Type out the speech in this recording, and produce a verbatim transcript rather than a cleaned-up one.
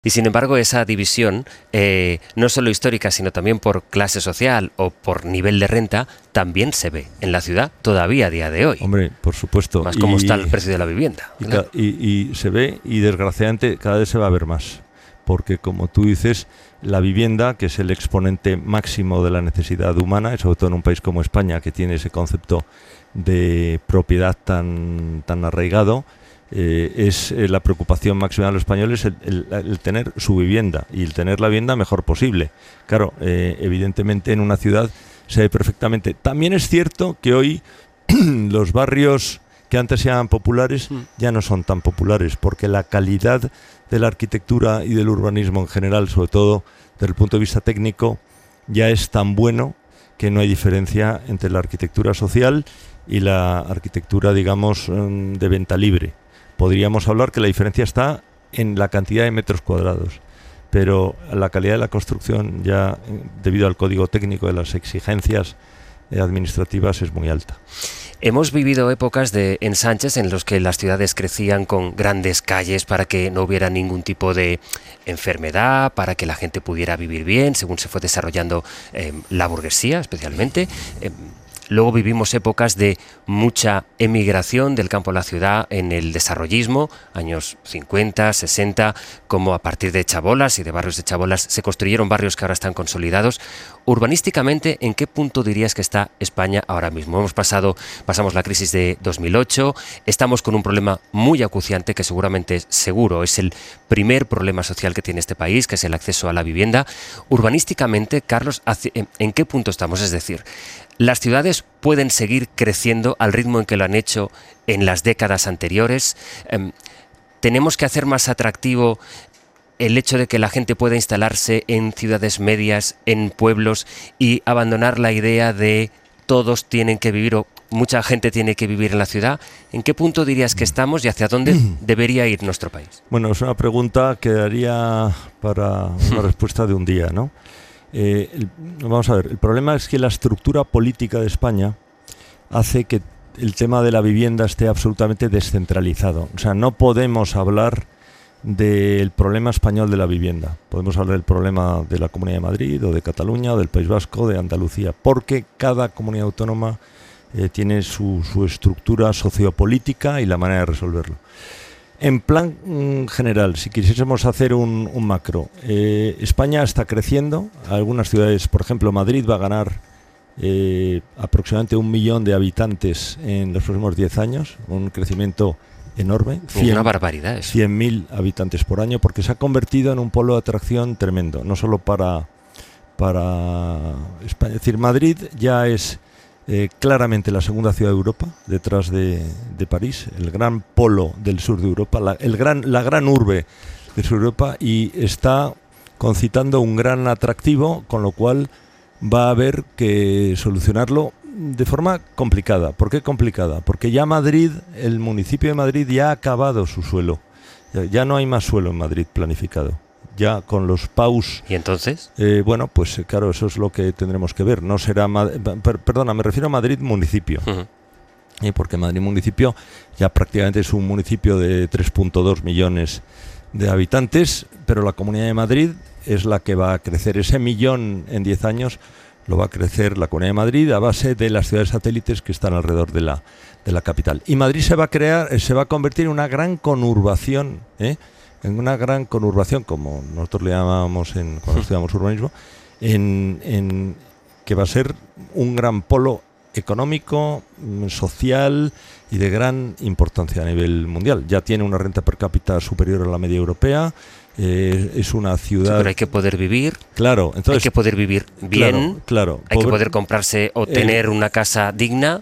Y sin embargo, esa división, eh, no solo histórica, sino también por clase social o por nivel de renta, también se ve en la ciudad todavía a día de hoy. Hombre, por supuesto. Más como y, está el precio de la vivienda. Y, claro. y, y se ve, y desgraciadamente cada vez se va a ver más. Porque, como tú dices, la vivienda, que es el exponente máximo de la necesidad humana, y sobre todo en un país como España, que tiene ese concepto de propiedad tan, tan arraigado, Eh, es eh, la preocupación máxima de los españoles el, el, el tener su vivienda y el tener la vivienda mejor posible. Claro, eh, evidentemente en una ciudad se ve perfectamente. También es cierto que hoy los barrios que antes eran populares ya no son tan populares, porque la calidad de la arquitectura y del urbanismo en general, sobre todo desde el punto de vista técnico, ya es tan bueno que no hay diferencia entre la arquitectura social y la arquitectura, digamos, de venta libre. Podríamos hablar que la diferencia está en la cantidad de metros cuadrados, pero la calidad de la construcción ya, debido al código técnico de las exigencias administrativas, es muy alta. Hemos vivido épocas de ensanches en los que las ciudades crecían con grandes calles para que no hubiera ningún tipo de enfermedad, para que la gente pudiera vivir bien, según se fue desarrollando eh, la burguesía especialmente. Eh, Luego vivimos épocas de mucha emigración del campo a la ciudad en el desarrollismo, años cincuenta, sesenta, como a partir de chabolas y de barrios de chabolas se construyeron barrios que ahora están consolidados. Urbanísticamente, ¿en qué punto dirías que está España ahora mismo? Hemos pasado, pasamos la crisis de dos mil ocho, estamos con un problema muy acuciante que seguramente, seguro, es el primer problema social que tiene este país, que es el acceso a la vivienda. Urbanísticamente, Carlos, ¿en qué punto estamos? Es decir, ¿las ciudades pueden seguir creciendo al ritmo en que lo han hecho en las décadas anteriores? Eh, ¿Tenemos que hacer más atractivo el hecho de que la gente pueda instalarse en ciudades medias, en pueblos, y abandonar la idea de todos tienen que vivir o mucha gente tiene que vivir en la ciudad? ¿En qué punto dirías que estamos y hacia dónde debería ir nuestro país? Bueno, es una pregunta que daría para una respuesta de un día, ¿no? Eh, el, vamos a ver, el problema es que la estructura política de España hace que el tema de la vivienda esté absolutamente descentralizado. O sea, no podemos hablar del problema español de la vivienda. Podemos hablar del problema de la Comunidad de Madrid o de Cataluña o del País Vasco, de Andalucía, porque cada comunidad autónoma eh, tiene su, su estructura sociopolítica y la manera de resolverlo. En plan mm, general, si quisiésemos hacer un, un macro, eh, España está creciendo. Algunas ciudades, por ejemplo, Madrid va a ganar eh, aproximadamente un millón de habitantes en los próximos diez años, un crecimiento enorme. cien, una barbaridad eso. cien mil habitantes por año, porque se ha convertido en un polo de atracción tremendo, no solo para, para España. Es decir, Madrid ya es Eh, claramente la segunda ciudad de Europa, detrás de, de París, el gran polo del sur de Europa, la, el gran, la gran urbe del sur de Europa, y está concitando un gran atractivo, con lo cual va a haber que solucionarlo de forma complicada. ¿Por qué complicada? Porque ya Madrid, el municipio de Madrid ya ha acabado su suelo, ya, ya no hay más suelo en Madrid planificado. Ya con los P A Us. ¿Y entonces? Eh, bueno, pues claro, eso es lo que tendremos que ver. No será, per, perdona, me refiero a Madrid municipio. Uh-huh. eh, porque Madrid municipio ya prácticamente es un municipio de tres punto dos millones de habitantes, pero la Comunidad de Madrid es la que va a crecer. Ese millón en diez años lo va a crecer la Comunidad de Madrid a base de las ciudades satélites que están alrededor de la, de la capital. Y Madrid se va a crear, se va a convertir en una gran conurbación, ¿eh? en una gran conurbación, como nosotros le llamábamos en, cuando estudiamos urbanismo, en, en que va a ser un gran polo económico, social y de gran importancia a nivel mundial. Ya tiene una renta per cápita superior a la media europea, eh, es una ciudad... Sí, pero hay que poder vivir, claro, entonces, hay que poder vivir bien, claro, claro, hay poder, que poder comprarse o tener eh, una casa digna.